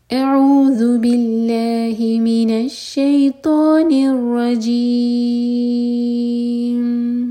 أعوذ بالله من الشيطان الرجيم.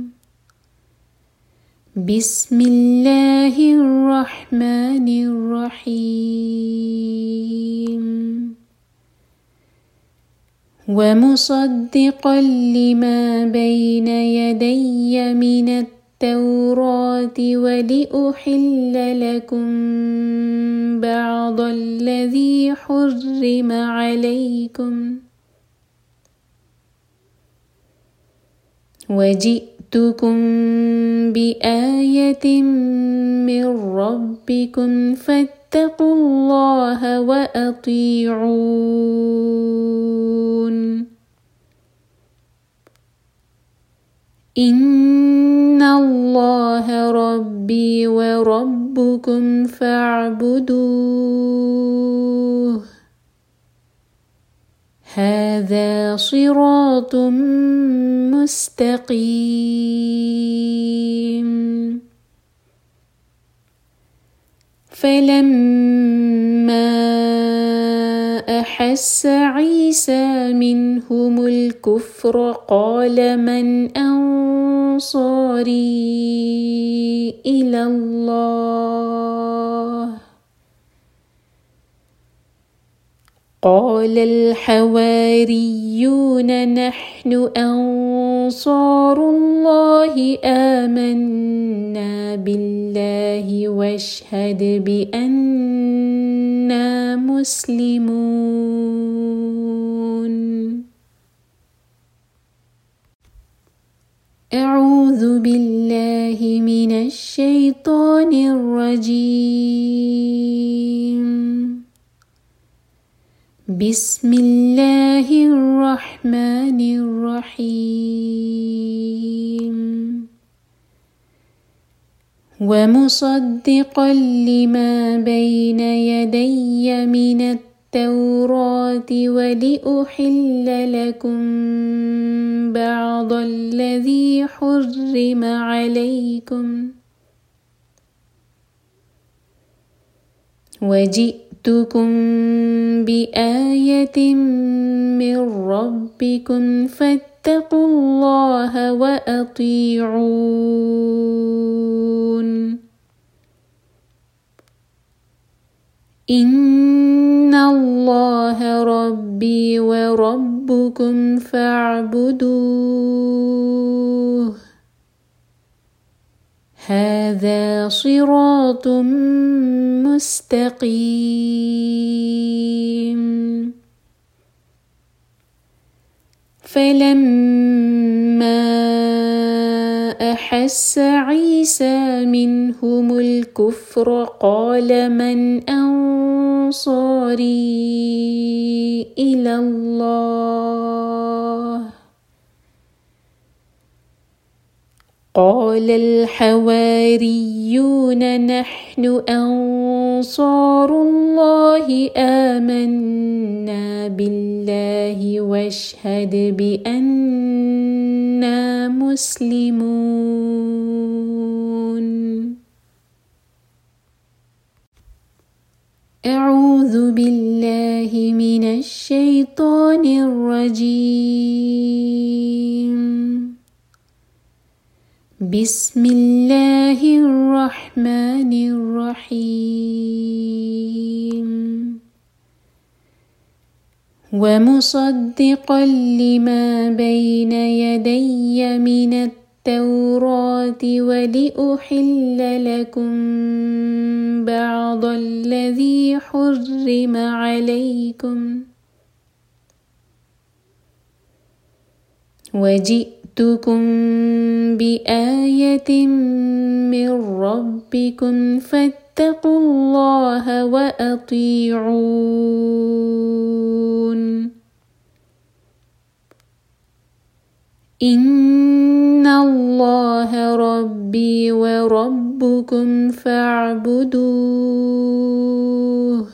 بسم الله الرحمن الرحيم. ومصدقا لما بين يدي من التوراة ولأحل لكم بعض الذي حرم عليكم وجئتكم بآية من ربكم فاتقوا الله وأطيعون. إن الله ربي وربكم فاعبدوه هذا صراط مستقيم. فلما أحس عيسى منهم الكفر قال من أنصاري إلى الله قال الحواريون نحن أنصار الله آمنا بالله واشهد بأننا مسلمون. أعوذ بالله من الشيطان الرجيم. بسم الله الرحمن الرحيم. ومصدقا لما بين يدي من التوراة ولأحل لكم بعض الذي حرم عليكم وجئتكم بآية من ربكم فاتقوا الله وأطيعون. إن الله ربي وربكم فاعبدوه هذا صراط مستقيم. فلما أحس عيسى منهم الكفر قال من أنصاري إلى الله قال الحواريون نحن أنصار الله آمنا بالله واشهد بأننا مسلمون. أعوذ بالله من الشيطان الرجيم. بسم الله الرحمن الرحيم. ومصدقا لما بين يدي من التوراة ولأحل لكم بعض الذي حرم عليكم وجئتكم بآية من ربكم فاتقوا الله وأطيعون. إن الله ربي وربكم فاعبدوه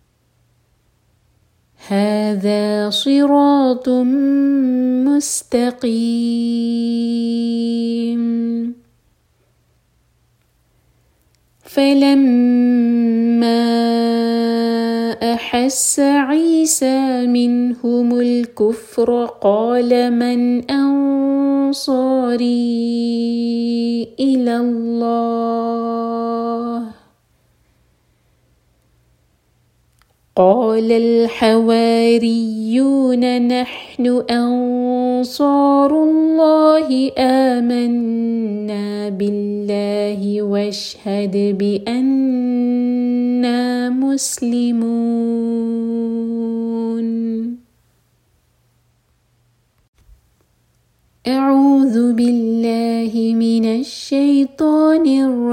هذا صراط مستقيم. فلما أحس عيسى منهم الكفر قال من أنصاري إلى الله قال الحواريون نحن أنصار الله آمنا بالله واشهد بأننا مسلمون. أعوذ بالله من الشيطان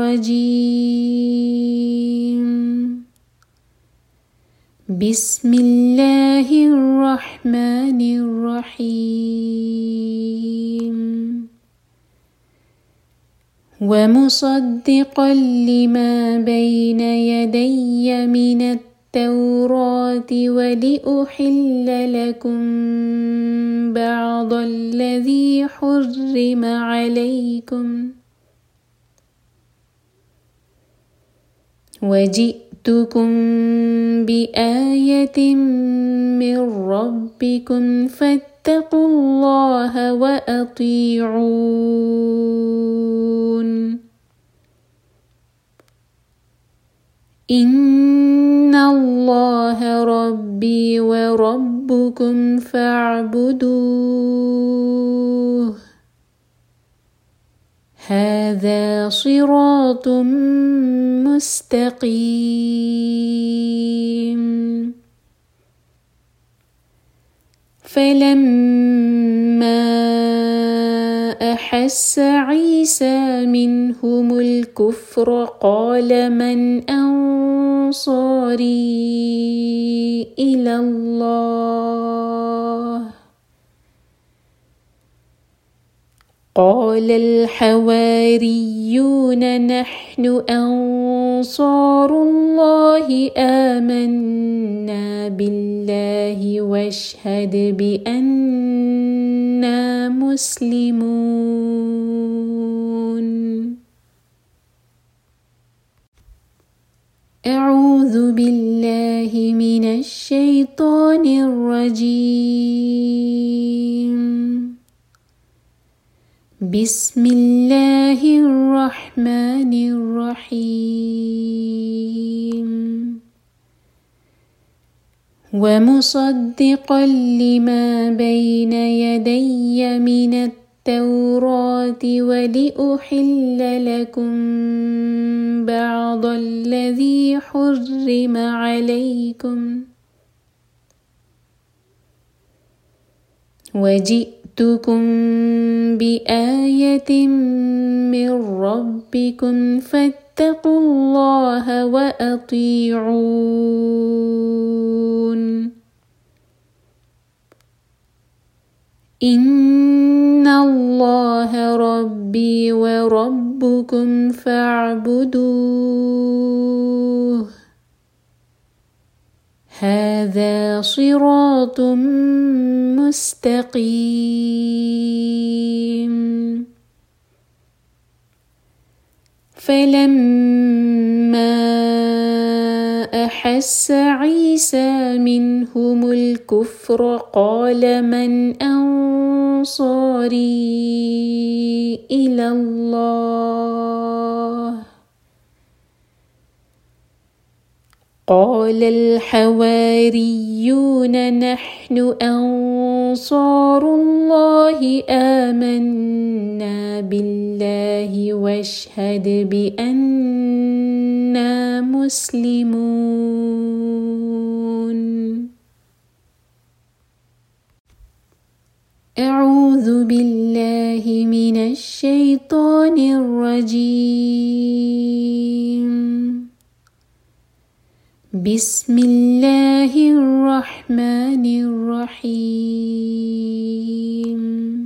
الرجيم. بسم الله الرحمن الرحيم. ومصدقا لما بين يدي من التوراة ولأحل لكم بعض الذي حرم عليكم وجئتكم بآية من ربكم فاتقوا الله وأطيعون. إن الله ربي وربكم فاعبدوه هذا صراط مستقيم. فلما أحس عيسى منهم الكفر قال من أنصاري إلى الله قال الحواريون نحن أنصار الله آمنا بالله واشهد بأننا مسلمون. أعوذ بالله من الشيطان الرجيم. بسم الله الرحمن الرحيم. ومصدقا لما بين يدي من التوراة ولأحل لكم بعض الذي حرم عليكم وجئتكم بآية من ربكم فاتقوا الله وأطيعون. إن الله ربي وربكم فاعبدوه هذا صراط مستقيم. فلما أحس عيسى منهم الكفر قال من أنصاري إلى الله قال الحواريون نحن أنصار الله آمنا بالله واشهد بأننا مسلمون. أعوذ بالله من الشيطان الرجيم. بسم الله الرحمن الرحيم.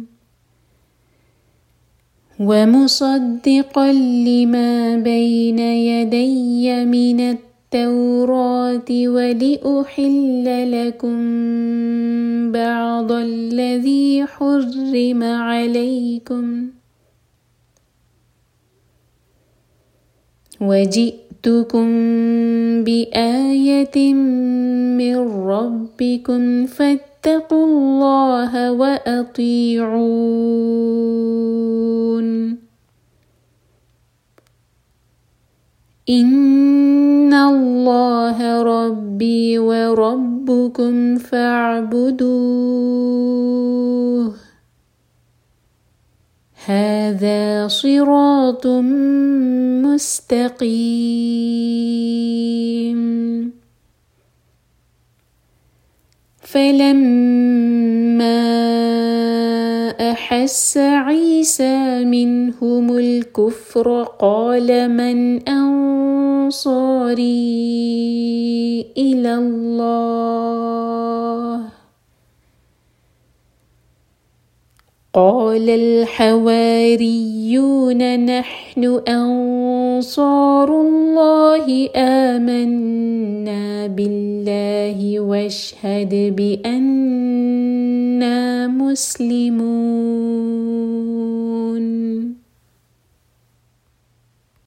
ومصدقا لما بين يدي من التوراة ولأحل لكم بعض الذي حرم عليكم وجئتكم بآية من ربكم فاتقوا الله وأطيعون إن الله ربي وربكم فاعبدوه هذا صراط مستقيم فلما أحس عيسى منهم الكفر قال من أنصاري إلى الله قال الحواريون نحن أنصار الله آمنا بالله واشهد بأننا مسلمون